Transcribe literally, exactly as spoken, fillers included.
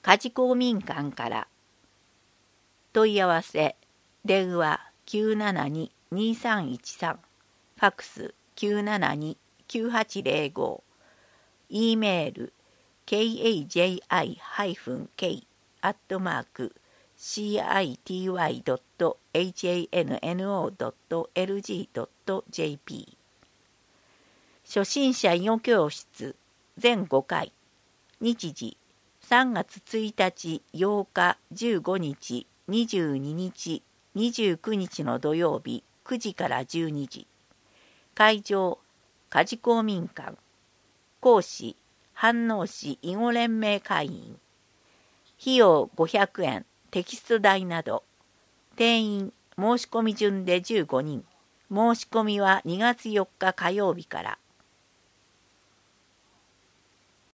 家事公民館から問い合わせ電話 きゅうななに にさんいちさん ファックス きゅうななに きゅうはちゼロご E メール ケーエージェイアイ ケー アットマーク シーアイティーワイ ドット エイチエーエヌエヌオー ドット エルジー ドット ジェーピー 初心者囲碁教室ぜんごかい日時さんがつついたち、ようか、じゅうごにち、にじゅうににち、にじゅうくにちの土曜日くじからじゅうにじ。会場家事公民館。講師飯能市囲碁連盟会員。費用ごひゃくえん、テキスト代など。定員申し込み順でじゅうごにん。申し込みはにがつよっか火曜日から。